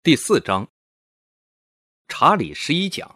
第4章，查理11讲。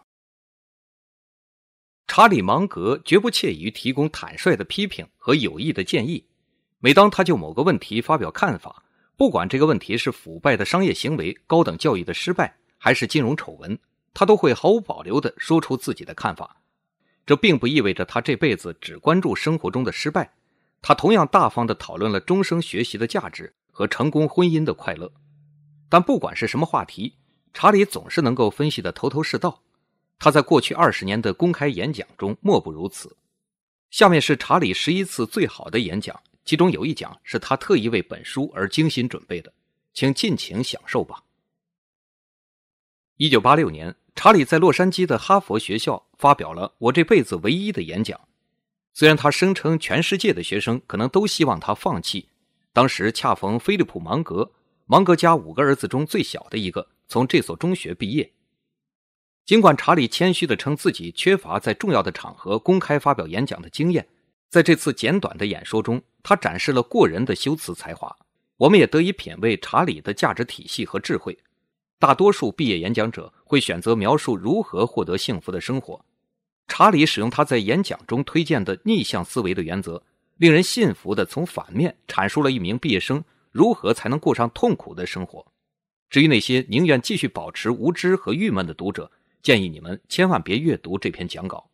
查理芒格绝不怯于提供坦率的批评和有益的建议。每当他就某个问题发表看法，不管这个问题是腐败的商业行为、高等教育的失败，还是金融丑闻，他都会毫无保留地说出自己的看法。这并不意味着他这辈子只关注生活中的失败，他同样大方地讨论了终生学习的价值和成功婚姻的快乐。但不管是什么话题，查理总是能够分析得头头是道。他在过去20年的公开演讲中莫不如此。下面是查理11次最好的演讲，其中有一讲是他特意为本书而精心准备的，请尽情享受吧。1986年，查理在洛杉矶的哈佛学校发表了我这辈子唯一的演讲。虽然他声称全世界的学生可能都希望他放弃，当时恰逢菲利普·芒格家5个儿子中最小的一个从这所中学毕业。尽管查理谦虚地称自己缺乏在重要的场合公开发表演讲的经验，在这次简短的演说中，他展示了过人的修辞才华。我们也得以品味查理的价值体系和智慧。大多数毕业演讲者会选择描述如何获得幸福的生活，查理使用他在演讲中推荐的逆向思维的原则，令人信服地从反面阐述了一名毕业生如何才能过上痛苦的生活。至于那些宁愿继续保持无知和郁闷的读者，建议你们千万别阅读这篇讲稿。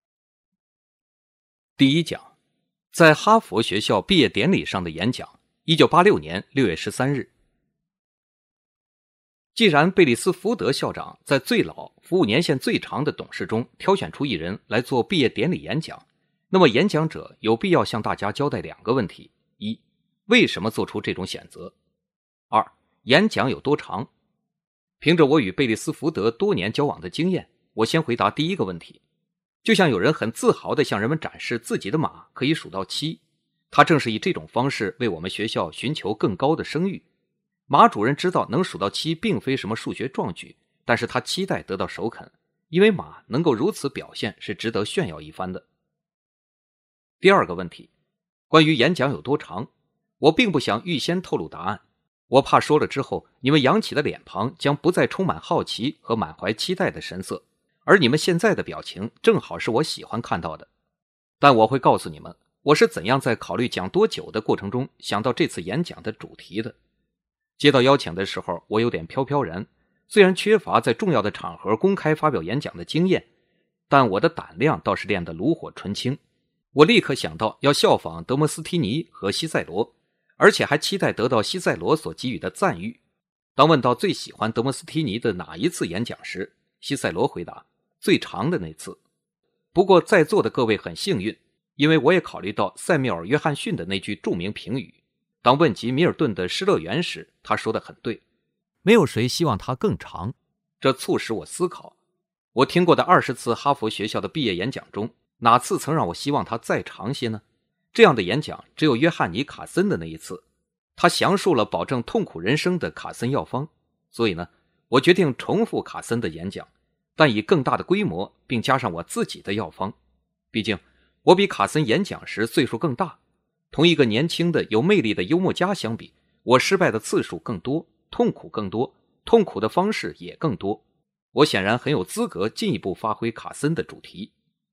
第1讲，在哈佛学校毕业典礼上的演讲，1986年6月13日。既然贝利斯福德校长在最老、服务年限最长的董事中挑选出一人来做毕业典礼演讲，那么演讲者有必要向大家交代2个问题：一、为什么做出这种选择？2、演讲有多长？凭着我与贝利斯福德多年交往的经验，我先回答第1个问题。就像有人很自豪地向人们展示自己的马可以数到7，他正是以这种方式为我们学校寻求更高的声誉。马主任知道能数到7并非什么数学壮举，但是他期待得到首肯，因为马能够如此表现是值得炫耀一番的。第2个问题，关于演讲有多长，我并不想预先透露答案，我怕说了之后，你们扬起的脸庞将不再充满好奇和满怀期待的神色，而你们现在的表情正好是我喜欢看到的。但我会告诉你们，我是怎样在考虑讲多久的过程中想到这次演讲的主题的。接到邀请的时候，我有点飘飘然，虽然缺乏在重要的场合公开发表演讲的经验，但我的胆量倒是练得炉火纯青。我立刻想到要效仿德摩斯提尼和西塞罗，而且还期待得到西塞罗所给予的赞誉。当问到最喜欢德摩斯提尼的哪一次演讲时，西塞罗回答最长的那次。不过在座的各位很幸运，因为我也考虑到塞缪尔·约翰逊的那句著名评语，当问及米尔顿的失乐园时，他说得很对，没有谁希望它更长。这促使我思考，我听过的20次哈佛学校的毕业演讲中，哪次曾让我希望它再长些呢？这样的演讲只有约翰尼·卡森的那一次，他详述了保证痛苦人生的卡森药方。所以呢，我决定重复卡森的演讲，但以更大的规模，并加上我自己的药方。毕竟我比卡森演讲时岁数更大，同一个年轻的有魅力的幽默家相比，我失败的次数更多，痛苦更多，痛苦的方式也更多。我显然很有资格进一步发挥卡森的主题。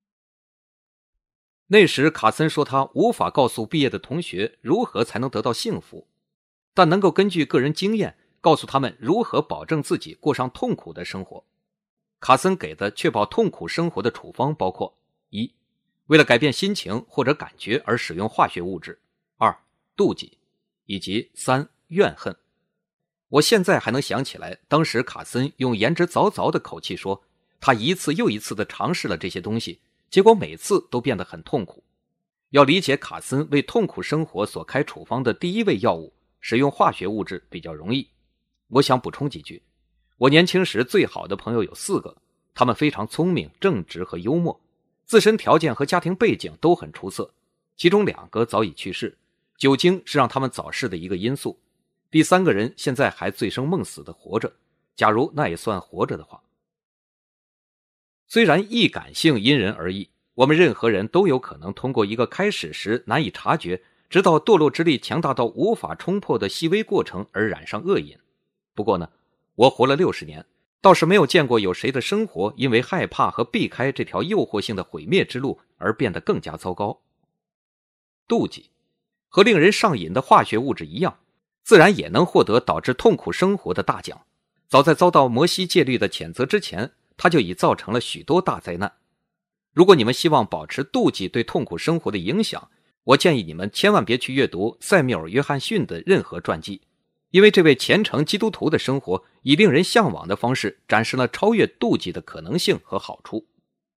那时卡森说他无法告诉毕业的同学如何才能得到幸福，但能够根据个人经验告诉他们如何保证自己过上痛苦的生活。卡森给的确保痛苦生活的处方包括： 1. 为了改变心情或者感觉而使用化学物质； 2. 妒忌；以及3. 怨恨。我现在还能想起来，当时卡森用言之凿凿的口气说，他一次又一次地尝试了这些东西，结果每次都变得很痛苦。要理解卡森为痛苦生活所开处方的第1味药物，使用化学物质比较容易。我想补充几句，我年轻时最好的朋友有4个，他们非常聪明、正直和幽默，自身条件和家庭背景都很出色，其中2个早已去世，酒精是让他们早逝的一个因素。第3个人现在还醉生梦死地活着，假如那也算活着的话。虽然易感性因人而异，我们任何人都有可能通过一个开始时难以察觉，直到堕落之力强大到无法冲破的细微过程而染上恶瘾。不过呢， 我活了60年，倒是没有见过有谁的生活因为害怕和避开这条诱惑性的毁灭之路而变得更加糟糕。妒忌和令人上瘾的化学物质一样，自然也能获得导致痛苦生活的大奖。早在遭到摩西戒律的谴责之前，它就已造成了许多大灾难。如果你们希望保持妒忌对痛苦生活的影响，我建议你们千万别去阅读塞缪尔·约翰逊的任何传记，因为这位虔诚基督徒的生活以令人向往的方式展示了超越妒忌的可能性和好处。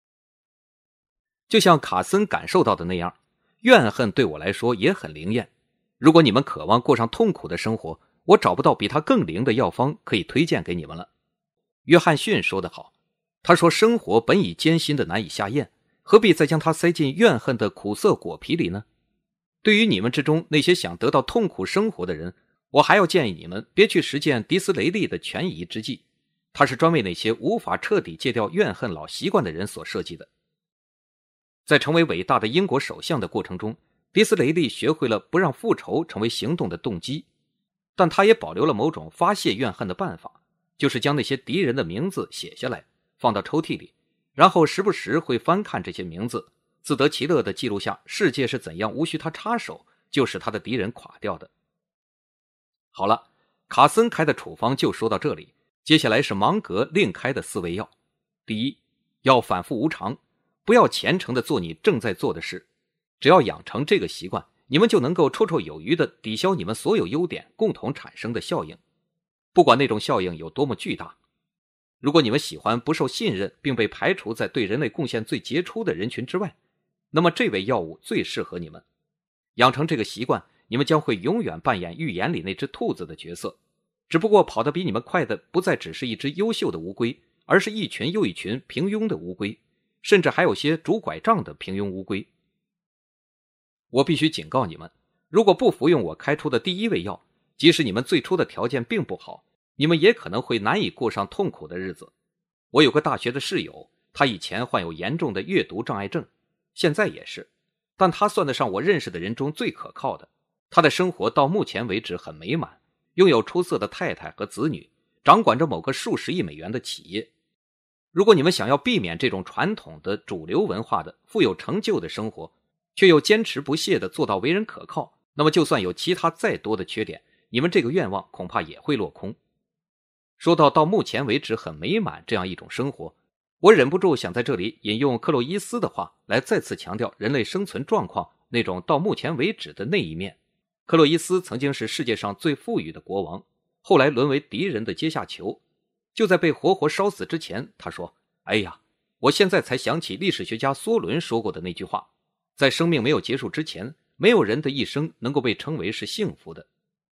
就像卡森感受到的那样，怨恨对我来说也很灵验。如果你们渴望过上痛苦的生活，我找不到比它更灵的药方可以推荐给你们了。约翰逊说得好，他说生活本已艰辛的难以下咽，何必再将它塞进怨恨的苦涩果皮里呢？对于你们之中那些想得到痛苦生活的人，我还要建议你们别去实践迪斯雷利的权宜之计，它是专为那些无法彻底戒掉怨恨老习惯的人所设计的。在成为伟大的英国首相的过程中，迪斯雷利学会了不让复仇成为行动的动机，但他也保留了某种发泄怨恨的办法，就是将那些敌人的名字写下来，放到抽屉里，然后时不时会翻看这些名字，自得其乐地记录下世界是怎样无需他插手就使他的敌人垮掉的。好了，卡森开的处方就说到这里，接下来是芒格另开的4味药。第一，要反复无常，不要虔诚地做你正在做的事，只要养成这个习惯，你们就能够绰绰有余地抵消你们所有优点共同产生的效应，不管那种效应有多么巨大。如果你们喜欢不受信任并被排除在对人类贡献最杰出的人群之外，那么这味药物最适合你们。养成这个习惯，你们将会永远扮演寓言里那只兔子的角色，只不过跑得比你们快的不再只是一只优秀的乌龟，而是一群又一群平庸的乌龟，甚至还有些拄拐杖的平庸乌龟。我必须警告你们，如果不服用我开出的第1味药，即使你们最初的条件并不好，你们也可能会难以过上痛苦的日子。我有个大学的室友，他以前患有严重的阅读障碍症，现在也是，但他算得上我认识的人中最可靠的。他的生活到目前为止很美满，拥有出色的太太和子女，掌管着某个数十亿美元的企业。如果你们想要避免这种传统的主流文化的富有成就的生活，却又坚持不懈地做到为人可靠，那么就算有其他再多的缺点，你们这个愿望恐怕也会落空。说到目前为止很美满这样一种生活，我忍不住想在这里引用克洛伊斯的话来再次强调人类生存状况那种到目前为止的那一面。克洛伊斯曾经是世界上最富裕的国王，后来沦为敌人的阶下囚。就在被活活烧死之前，他说：哎呀，我现在才想起历史学家梭伦说过的那句话，在生命没有结束之前，没有人的一生能够被称为是幸福的。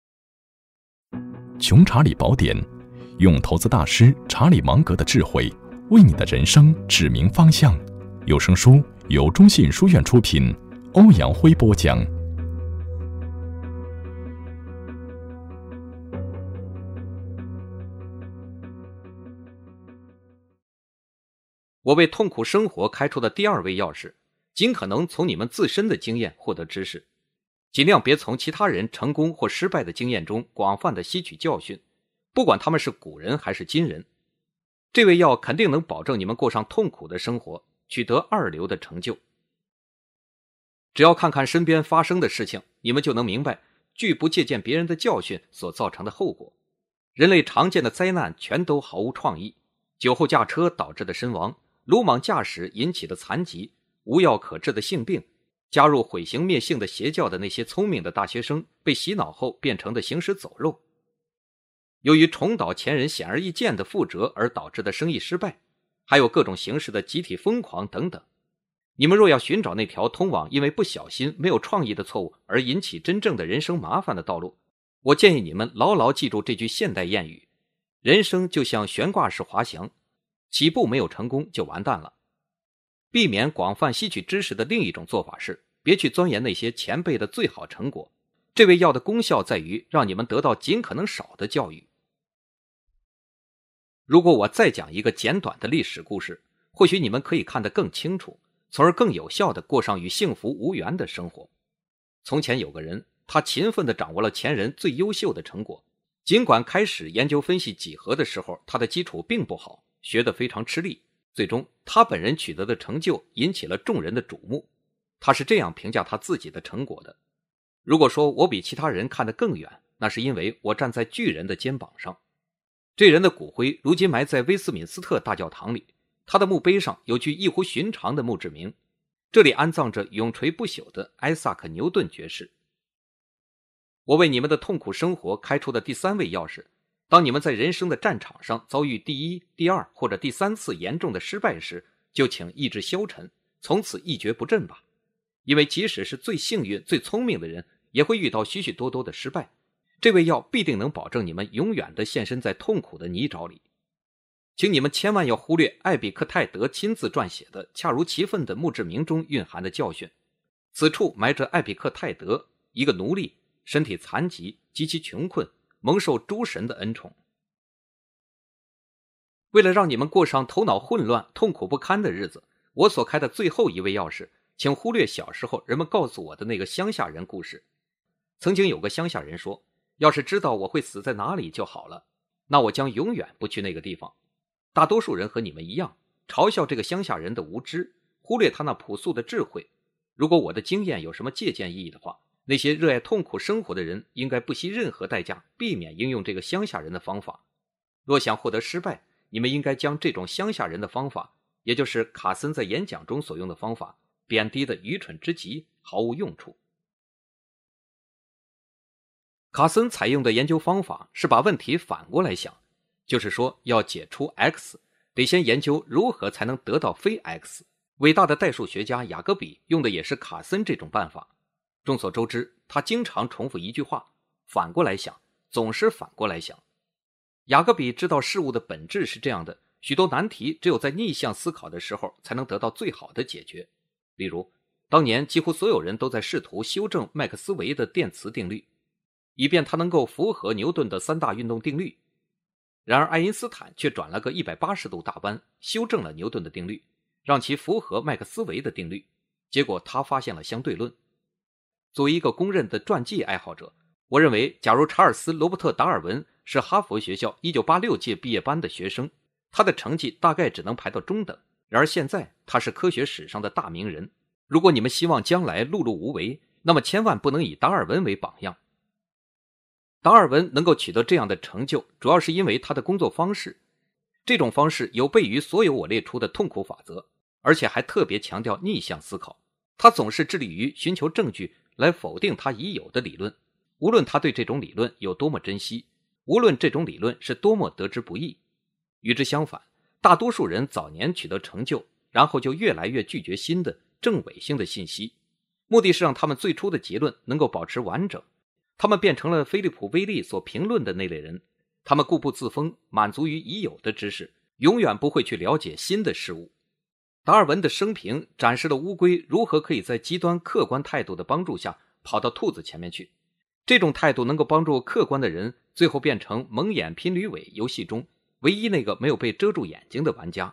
穷查理宝典，用投资大师查理芒格的智慧为你的人生指明方向。有声书由中信书院出品，欧阳辉播讲。 我为痛苦生活开出的第2味药是，尽可能从你们自身的经验获得知识，尽量别从其他人成功或失败的经验中广泛的吸取教训，不管他们是古人还是今人。这味药肯定能保证你们过上痛苦的生活，取得2流的成就。只要看看身边发生的事情，你们就能明白拒不借鉴别人的教训所造成的后果。人类常见的灾难全都毫无创意，酒后驾车导致的身亡，鲁莽驾驶引起的残疾，无药可治的性病，加入毁刑灭性的邪教的那些聪明的大学生被洗脑后变成的行尸走肉，由于重蹈前人显而易见的覆辙而导致的生意失败，还有各种形式的集体疯狂等等。你们若要寻找那条通往因为不小心没有创意的错误而引起真正的人生麻烦的道路，我建议你们牢牢记住这句现代谚语：人生就像悬挂式滑翔，起步没有成功就完蛋了。避免广泛吸取知识的另一种做法是，别去钻研那些前辈的最好成果。这味药的功效在于让你们得到尽可能少的教育。如果我再讲一个简短的历史故事，或许你们可以看得更清楚，从而更有效地过上与幸福无缘的生活。从前有个人，他勤奋地掌握了前人最优秀的成果， 尽管开始研究分析几何的时候，他的基础并不好，学得非常吃力，最终他本人取得的成就引起了众人的瞩目。他是这样评价他自己的成果的：如果说我比其他人看得更远，那是因为我站在巨人的肩膀上。这人的骨灰如今埋在威斯敏斯特大教堂里，他的墓碑上有句异乎寻常的墓志铭，这里安葬着永垂不朽的艾萨克·牛顿爵士。我为你们的痛苦生活开出的第3位钥匙，当你们在人生的战场上遭遇第1、第2或者第3次严重的失败时，就请意志消沉，从此一蹶不振吧。因为即使是最幸运、最聪明的人，也会遇到许许多多的失败。这味药必定能保证你们永远地陷身在痛苦的泥沼里。请你们千万要忽略艾比克泰德亲自撰写的恰如其分的墓志铭中蕴含的教训。此处埋着艾比克泰德，一个奴隶，身体残疾，极其穷困，蒙受诸神的恩宠。为了让你们过上头脑混乱、痛苦不堪的日子，我所开的最后一味药是，请忽略小时候人们告诉我的那个乡下人故事。曾经有个乡下人说，要是知道我会死在哪里就好了，那我将永远不去那个地方。大多数人和你们一样，嘲笑这个乡下人的无知，忽略他那朴素的智慧。如果我的经验有什么借鉴意义的话，那些热爱痛苦生活的人应该不惜任何代价避免应用这个乡下人的方法。若想获得失败，你们应该将这种乡下人的方法，也就是卡森在演讲中所用的方法，贬低的愚蠢之极，毫无用处。卡森采用的研究方法是把问题反过来想，就是说要解出 x， 得先研究如何才能得到非 x。 伟大的代数学家雅各比用的也是卡森这种办法。众所周知，他经常重复一句话，反过来想，总是反过来想。雅各比知道事物的本质是这样的，许多难题只有在逆向思考的时候才能得到最好的解决。例如，当年几乎所有人都在试图修正麦克斯韦的电磁定律，以便它能够符合牛顿的3大运动定律。然而爱因斯坦却转了个180度大弯，修正了牛顿的定律，让其符合麦克斯韦的定律，结果他发现了相对论。作为一个公认的传记爱好者，我认为假如查尔斯·罗伯特·达尔文是哈佛学校1986届毕业班的学生，他的成绩大概只能排到中等。然而现在他是科学史上的大名人。如果你们希望将来碌碌无为，那么千万不能以达尔文为榜样。达尔文能够取得这样的成就，主要是因为他的工作方式。这种方式有悖于所有我列出的痛苦法则，而且还特别强调逆向思考。他总是致力于寻求证据来否定他已有的理论，无论他对这种理论有多么珍惜，无论这种理论是多么得之不易。与之相反，大多数人早年取得成就，然后就越来越拒绝新的正伪性的信息，目的是让他们最初的结论能够保持完整。他们变成了菲利普·威利所评论的那类人，他们固步自封，满足于已有的知识，永远不会去了解新的事物。达尔文的生平展示了乌龟如何可以在极端客观态度的帮助下跑到兔子前面去。这种态度能够帮助客观的人最后变成蒙眼拼驴尾游戏中唯一那个没有被遮住眼睛的玩家。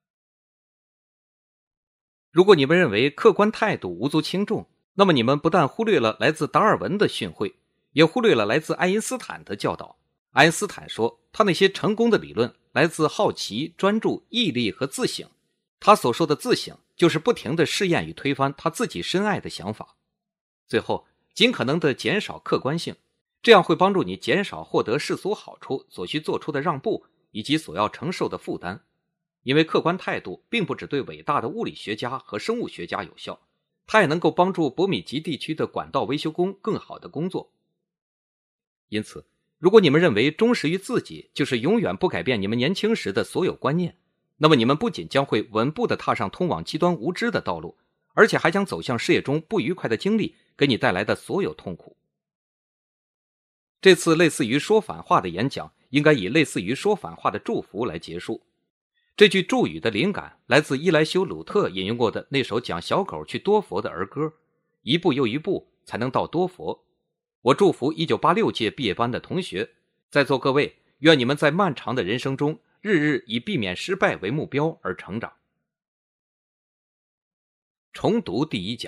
如果你们认为客观态度无足轻重，那么你们不但忽略了来自达尔文的训诲，也忽略了来自爱因斯坦的教导。爱因斯坦说，他那些成功的理论来自好奇、专注、毅力和自省。他所说的自省，就是不停地试验与推翻他自己深爱的想法。最后，尽可能地减少客观性，这样会帮助你减少获得世俗好处所需做出的让步，以及所要承受的负担。因为客观态度并不只对伟大的物理学家和生物学家有效，它也能够帮助伯米吉地区的管道维修工更好地工作。因此，如果你们认为忠实于自己就是永远不改变你们年轻时的所有观念，那么你们不仅将会稳步地踏上通往极端无知的道路，而且还将走向事业中不愉快的经历给你带来的所有痛苦。这次类似于说反话的演讲应该以类似于说反话的祝福来结束。这句祝语的灵感来自伊莱修·鲁特引用过的那首讲小狗去多佛的儿歌，一步又一步才能到多佛。我祝福1986届毕业班的同学，在座各位，愿你们在漫长的人生中日日以避免失败为目标而成长。重读第一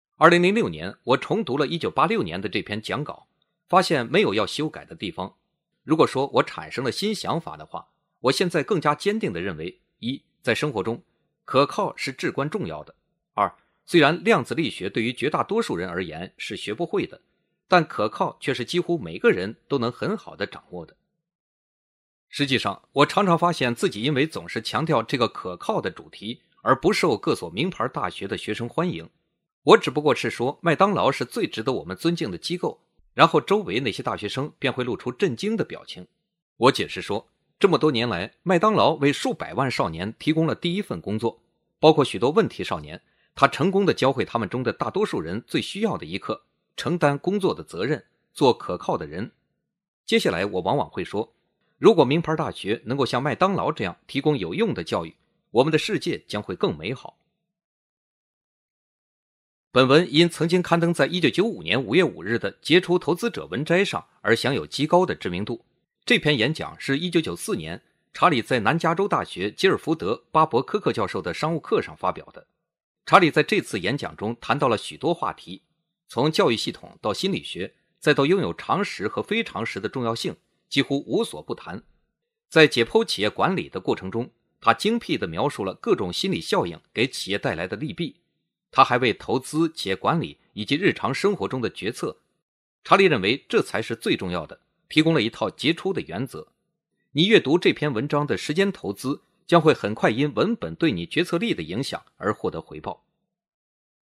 讲。2006年，我重读了1986年的这篇讲稿，发现没有要修改的地方。 如果说我产生了新想法的话，我现在更加坚定地认为：一，在生活中，可靠是至关重要的；二，虽然量子力学对于绝大多数人而言是学不会的，但可靠却是几乎每个人都能很好地掌握的。实际上，我常常发现自己因为总是强调这个可靠的主题，而不受各所名牌大学的学生欢迎。我只不过是说麦当劳是最值得我们尊敬的机构，然后周围那些大学生便会露出震惊的表情。我解释说，这么多年来，麦当劳为数百万少年提供了第一份工作，包括许多问题少年，他成功地教会他们中的大多数人最需要的一课：承担工作的责任，做可靠的人。接下来我往往会说，如果名牌大学能够像麦当劳这样提供有用的教育，我们的世界将会更美好。本文因曾经刊登在1995年5月5日的杰出投资者文摘上而享有极高的知名度。这篇演讲是1994年查理在南加州大学吉尔福德巴伯科克教授的商务课上发表的。查理在这次演讲中谈到了许多话题，从教育系统到心理学，再到拥有常识和非常识的重要性，几乎无所不谈。在解剖企业管理的过程中，他精辟地描述了各种心理效应给企业带来的利弊。他还为投资、企业管理以及日常生活中的决策，查理认为这才是最重要的，提供了一套杰出的原则。你阅读这篇文章的时间投资将会很快因文本对你决策力的影响而获得回报。